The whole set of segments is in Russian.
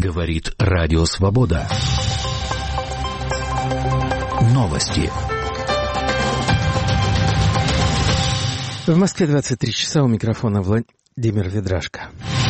Говорит Радио Свобода. Новости. В Москве 23 часа, у микрофона Владимир Ведрашко.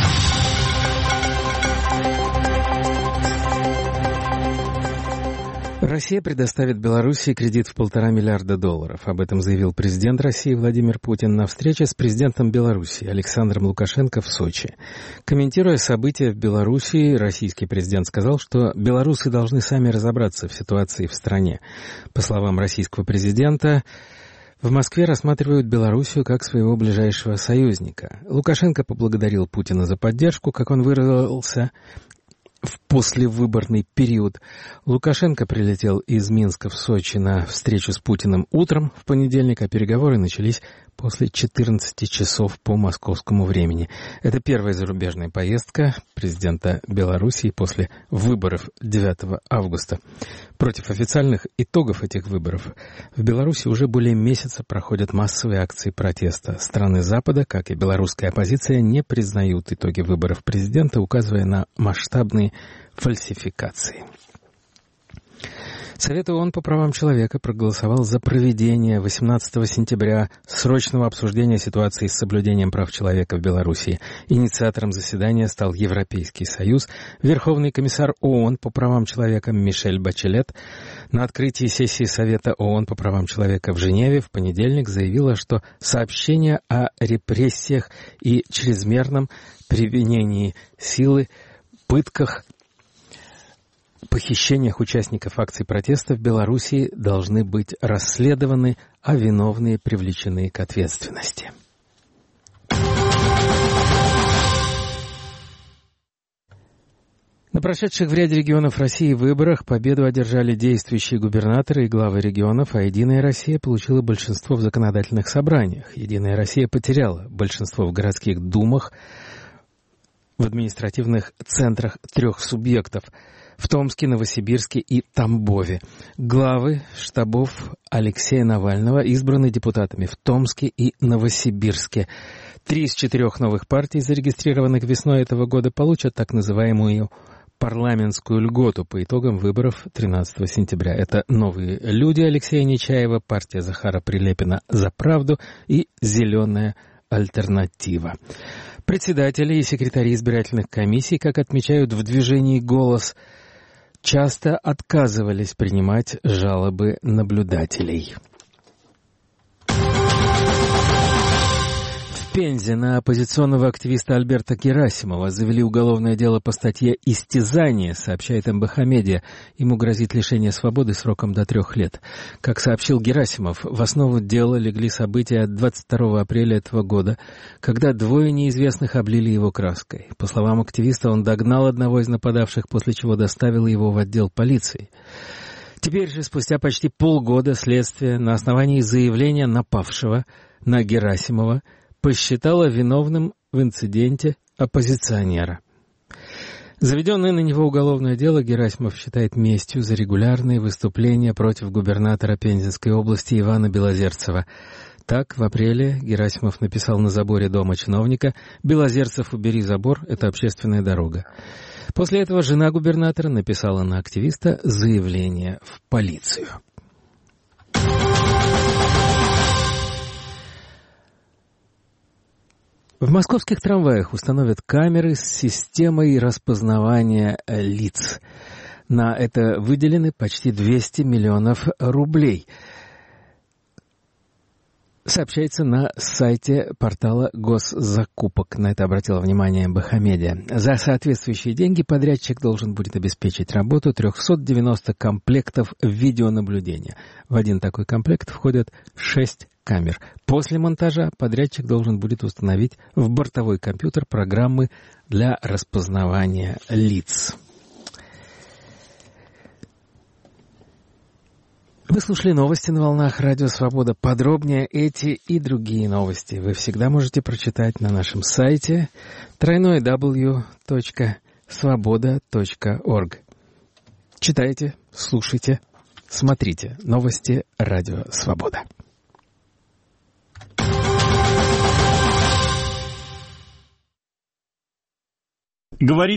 Россия предоставит Белоруссии кредит в $1,5 миллиарда. Об этом заявил президент России Владимир Путин на встрече с президентом Белоруссии Александром Лукашенко в Сочи. Комментируя события в Белоруссии, российский президент сказал, что белорусы должны сами разобраться в ситуации в стране. По словам российского президента, в Москве рассматривают Белоруссию как своего ближайшего союзника. Лукашенко поблагодарил Путина за поддержку, как он выразился, в послевыборный период. Лукашенко прилетел из Минска в Сочи на встречу с Путиным утром в понедельник, а переговоры начались после 14 часов по московскому времени. Это первая зарубежная поездка президента Белоруссии после выборов 9 августа. Против официальных итогов этих выборов в Беларуси уже более месяца проходят массовые акции протеста. Страны Запада, как и белорусская оппозиция, не признают итоги выборов президента, указывая на масштабные фальсификации. Совет ООН по правам человека проголосовал за проведение 18 сентября срочного обсуждения ситуации с соблюдением прав человека в Белоруссии. Инициатором заседания стал Европейский Союз. Верховный комиссар ООН по правам человека Мишель Бачелет на открытии сессии Совета ООН по правам человека в Женеве в понедельник заявила, что сообщения о репрессиях и чрезмерном применении силы, пытках, похищениях участников акций протеста в Белоруссии должны быть расследованы, а виновные привлечены к ответственности. На прошедших в ряде регионов России выборах победу одержали действующие губернаторы и главы регионов, а «Единая Россия» получила большинство в законодательных собраниях. «Единая Россия» потеряла большинство в городских думах, в административных центрах 3 субъектов – в Томске, Новосибирске и Тамбове. Главы штабов Алексея Навального избраны депутатами в Томске и Новосибирске. 3 из 4 новых партий, зарегистрированных весной этого года, получат так называемую парламентскую льготу по итогам выборов 13 сентября. Это «Новые люди» Алексея Нечаева, партия Захара Прилепина «За правду» и «Зеленая альтернатива». Председатели и секретари избирательных комиссий, как отмечают в движении «Голос», часто отказывались принимать жалобы наблюдателей. В Пензе на оппозиционного активиста Альберта Герасимова завели уголовное дело по статье «Истязание», сообщает МБХ Медиа. Ему грозит лишение свободы сроком до 3 лет. Как сообщил Герасимов, в основу дела легли события от 22 апреля этого года, когда 2 неизвестных облили его краской. По словам активиста, он догнал одного из нападавших, после чего доставил его в отдел полиции. Теперь же, спустя почти полгода, следствие на основании заявления напавшего на Герасимова посчитала виновным в инциденте оппозиционера. Заведенное на него уголовное дело Герасимов считает местью за регулярные выступления против губернатора Пензенской области Ивана Белозерцева. Так, в апреле Герасимов написал на заборе дома чиновника: «Белозерцев, убери забор, это общественная дорога». После этого жена губернатора написала на активиста заявление в полицию. В московских трамваях установят камеры с системой распознавания лиц. На это выделены почти 200 миллионов рублей. Сообщается на сайте портала госзакупок. На это обратила внимание МБХ Медиа. За соответствующие деньги подрядчик должен будет обеспечить работу 390 комплектов видеонаблюдения. В один такой комплект входят 6 камер. После монтажа подрядчик должен будет установить в бортовой компьютер программы для распознавания лиц. Вы слушали новости на волнах Радио Свобода. Подробнее эти и другие новости вы всегда можете прочитать на нашем сайте www.svoboda.org. Читайте, слушайте, смотрите новости Радио Свобода. Говорит